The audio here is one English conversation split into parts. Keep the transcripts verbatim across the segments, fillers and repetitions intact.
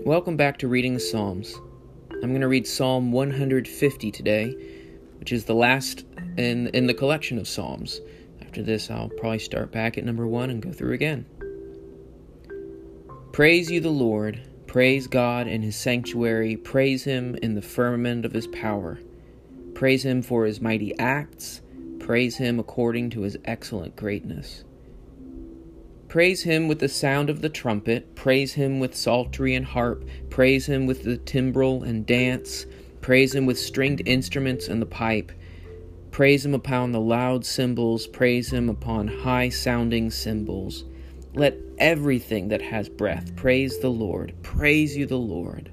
Welcome back to Reading the Psalms. I'm going to read Psalm one hundred fifty today, which is the last in, in the collection of Psalms. After this, I'll probably start back at number one and go through again. Praise you, the Lord. Praise God in his sanctuary. Praise him in the firmament of his power. Praise him for his mighty acts. Praise him according to his excellent greatness. Praise him with the sound of the trumpet. Praise him with psaltery and harp. Praise him with the timbrel and dance. Praise him with stringed instruments and the pipe. Praise him upon the loud cymbals. Praise him upon high-sounding cymbals. Let everything that has breath praise the Lord. Praise you, the Lord.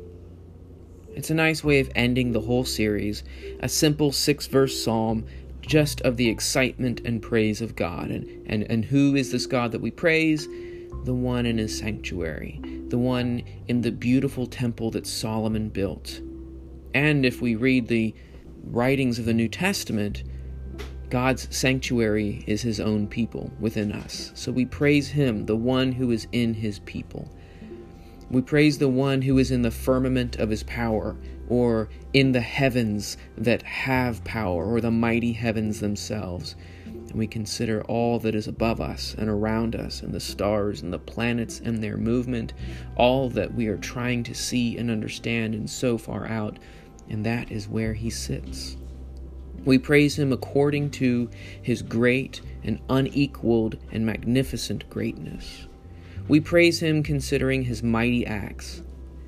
It's a nice way of ending the whole series, a simple six-verse psalm just of the excitement and praise of God. And, and, and who is this God that we praise? The one in his sanctuary, the one in the beautiful temple that Solomon built. And if we read the writings of the New Testament, God's sanctuary is his own people within us. So we praise him, the one who is in his people. We praise the one who is in the firmament of his power, or in the heavens that have power, or the mighty heavens themselves. And we consider all that is above us and around us, and the stars and the planets and their movement, all that we are trying to see and understand and so far out, and that is where he sits. We praise him according to his great and unequaled and magnificent greatness. We praise him considering his mighty acts.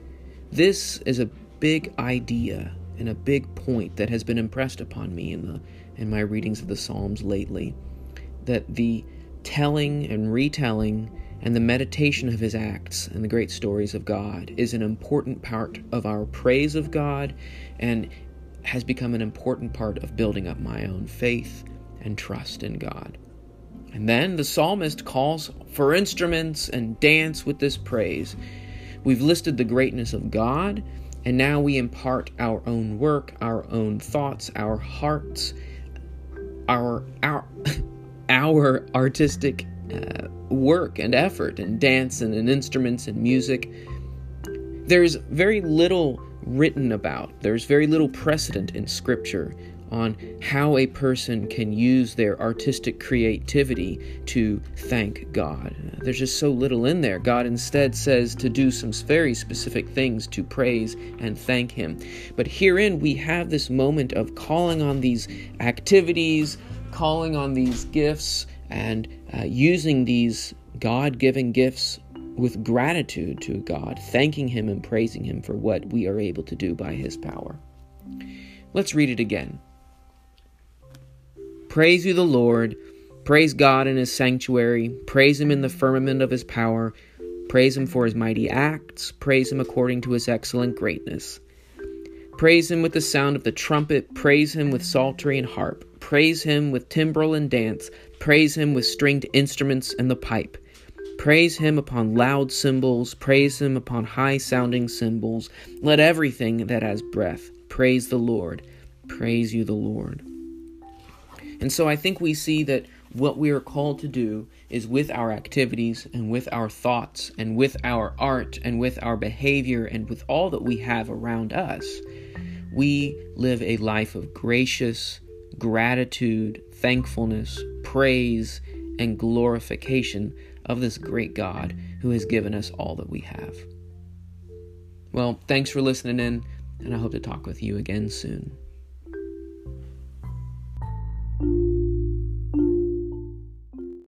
This is a big idea and a big point that has been impressed upon me in the in my readings of the Psalms lately, that the telling and retelling and the meditation of his acts and the great stories of God is an important part of our praise of God, and has become an important part of building up my own faith and trust in God. And then the psalmist calls for instruments and dance with this praise. We've listed the greatness of God, and now we impart our own work, our own thoughts, our hearts, our our our artistic uh, work and effort and dance and, and instruments and music. There's very little written about. There's very little precedent in Scripture on how a person can use their artistic creativity to thank God. There's just so little in there. God instead says to do some very specific things to praise and thank him. But herein we have this moment of calling on these activities, calling on these gifts, and uh, using these God-given gifts with gratitude to God, thanking him and praising him for what we are able to do by his power. Let's read it again. Praise you, the Lord. Praise God in his sanctuary. Praise him in the firmament of his power. Praise him for his mighty acts. Praise him according to his excellent greatness. Praise him with the sound of the trumpet. Praise him with psaltery and harp. Praise him with timbrel and dance. Praise him with stringed instruments and the pipe. Praise him upon loud cymbals. Praise him upon high-sounding cymbals. Let everything that has breath praise the Lord. Praise you, the Lord. And so I think we see that what we are called to do is, with our activities and with our thoughts and with our art and with our behavior and with all that we have around us, we live a life of gracious gratitude, thankfulness, praise, and glorification of this great God who has given us all that we have. Well, thanks for listening in, and I hope to talk with you again soon.